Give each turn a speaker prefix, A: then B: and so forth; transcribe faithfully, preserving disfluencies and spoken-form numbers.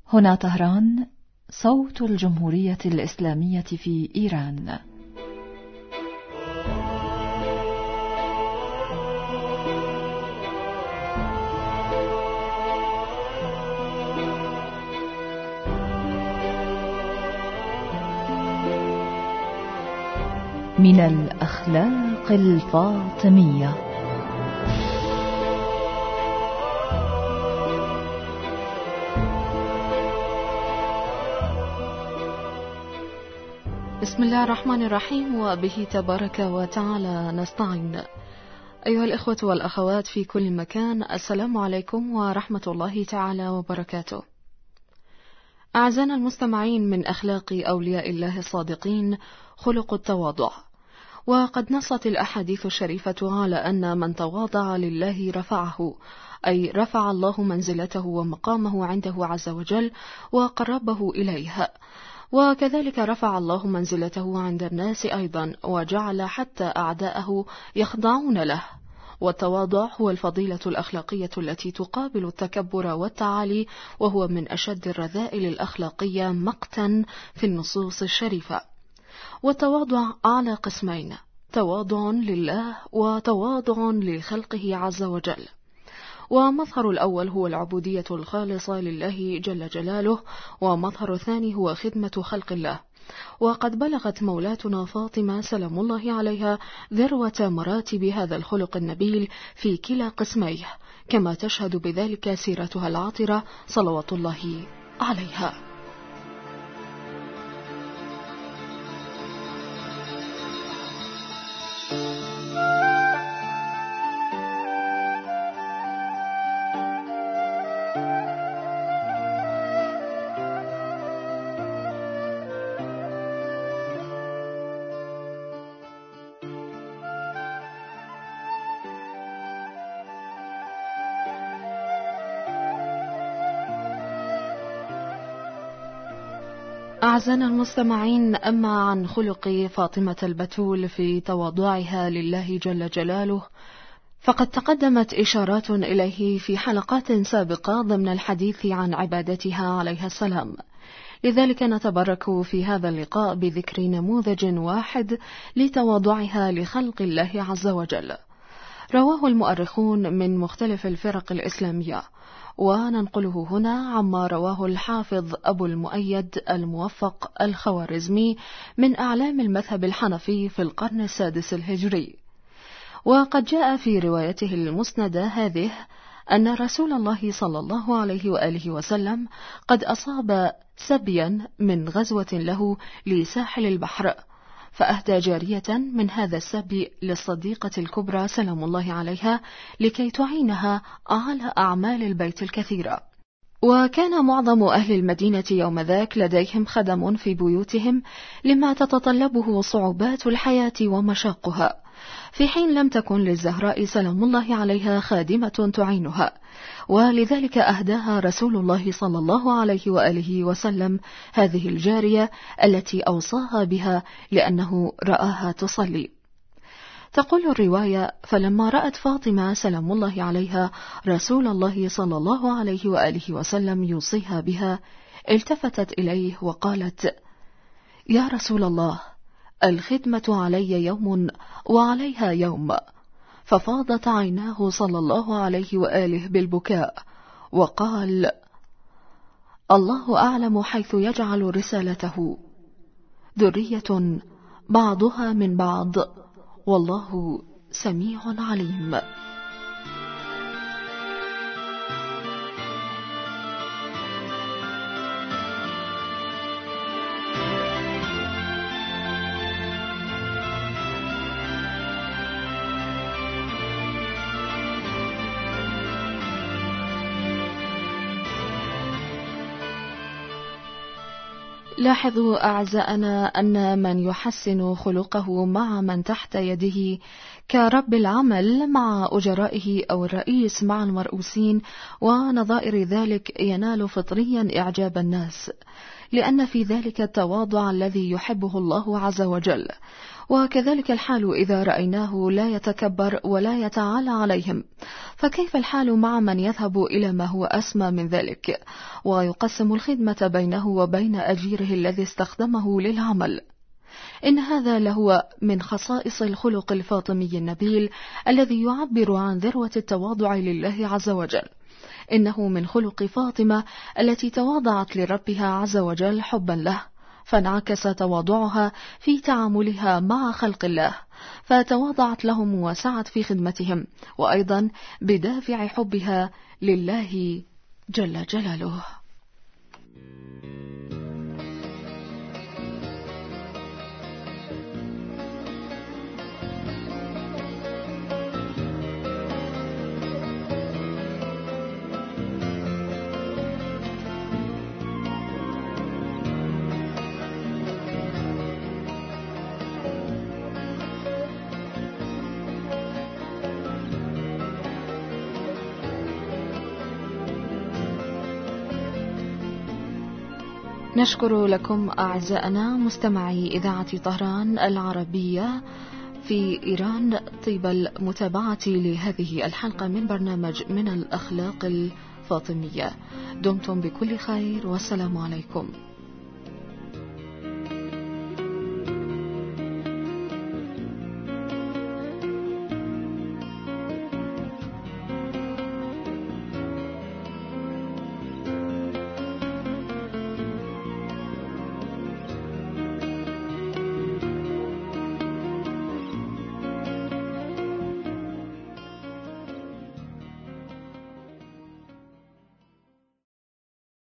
A: هنا طهران، صوت الجمهورية الإسلامية في إيران. من الأخلاق الفاطمية.
B: بسم الله الرحمن الرحيم، وبه تبارك وتعالى نستعين. أيها الإخوة والأخوات في كل مكان، السلام عليكم ورحمة الله تعالى وبركاته. أعزائنا المستمعين، من أخلاق أولياء الله الصادقين خلق التواضع، وقد نصت الأحاديث الشريفة على أن من تواضع لله رفعه، أي رفع الله منزلته ومقامه عنده عز وجل وقربه إليه، وكذلك رفع الله منزلته عند الناس أيضا، وجعل حتى أعداءه يخضعون له. والتواضع هو الفضيلة الأخلاقية التي تقابل التكبر والتعالي، وهو من أشد الرذائل الأخلاقية مقتا في النصوص الشريفة. والتواضع على قسمين: تواضع لله وتواضع لخلقه عز وجل. ومظهر الأول هو العبودية الخالصة لله جل جلاله، ومظهر الثاني هو خدمة خلق الله. وقد بلغت مولاتنا فاطمة سلام الله عليها ذروة مراتب هذا الخلق النبيل في كلا قسميه، كما تشهد بذلك سيرتها العطرة صلوات الله عليها. أعزائنا المستمعين، أما عن خلق فاطمة البتول في تواضعها لله جل جلاله، فقد تقدمت إشارات إليه في حلقات سابقة ضمن الحديث عن عبادتها عليها السلام. لذلك نتبرك في هذا اللقاء بذكر نموذج واحد لتواضعها لخلق الله عز وجل. رواه المؤرخون من مختلف الفرق الإسلامية، وننقله هنا عما رواه الحافظ أبو المؤيد الموفق الخوارزمي من أعلام المذهب الحنفي في القرن السادس الهجري. وقد جاء في روايته المسندة هذه أن رسول الله صلى الله عليه وآله وسلم قد أصاب سبيا من غزوة له لساحل البحر، فأهدى جارية من هذا السبي للصديقة الكبرى سلام الله عليها لكي تعينها على أعمال البيت الكثيرة. وكان معظم أهل المدينة يوم ذاك لديهم خدم في بيوتهم لما تتطلبه صعوبات الحياة ومشاقها، في حين لم تكن للزهراء سلام الله عليها خادمة تعينها، ولذلك أهداها رسول الله صلى الله عليه وآله وسلم هذه الجارية التي أوصاها بها لأنه رآها تصلي. تقول الرواية: فلما رأت فاطمة سلام الله عليها رسول الله صلى الله عليه وآله وسلم يوصيها بها، التفتت إليه وقالت: يا رسول الله، الخدمة علي يوم وعليها يوم. ففاضت عيناه صلى الله عليه وآله بالبكاء، وقال: الله أعلم حيث يجعل رسالته، ذرية بعضها من بعض، والله سميع عليم. لاحظوا أعزائنا أن من يحسن خلقه مع من تحت يده كرب العمل مع أجرائه أو الرئيس مع المرؤوسين ونظائر ذلك ينال فطريا إعجاب الناس، لأن في ذلك التواضع الذي يحبه الله عز وجل. وكذلك الحال إذا رأيناه لا يتكبر ولا يتعالى عليهم، فكيف الحال مع من يذهب إلى ما هو أسمى من ذلك ويقسم الخدمة بينه وبين أجيره الذي استخدمه للعمل؟ إن هذا لهو من خصائص الخلق الفاطمي النبيل الذي يعبر عن ذروة التواضع لله عز وجل. إنه من خلق فاطمة التي تواضعت لربها عز وجل حبا له، فانعكس تواضعها في تعاملها مع خلق الله، فتواضعت لهم وسعت في خدمتهم، وأيضا بدافع حبها لله جل جلاله. نشكر لكم أعزائنا مستمعي إذاعة طهران العربية في إيران طيب المتابعة لهذه الحلقة من برنامج من الأخلاق الفاطمية. دمتم بكل خير والسلام عليكم.